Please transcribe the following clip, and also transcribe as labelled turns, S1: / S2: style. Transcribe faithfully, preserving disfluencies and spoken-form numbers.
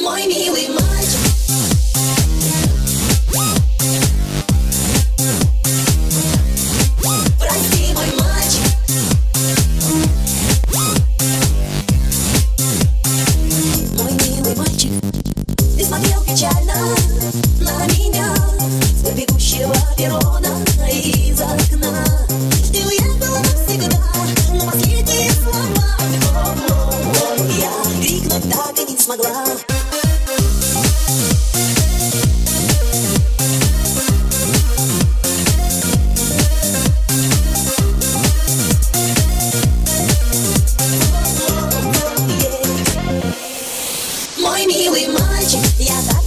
S1: Мой милый мальчик. Прости, мой мальчик. Мой милый мальчик, ты смотрел печально на меня с бегущего перрона из окна. Ты уехала навсегда, но последние слова я крикнуть так и не смогла. Мой милый мальчик, я так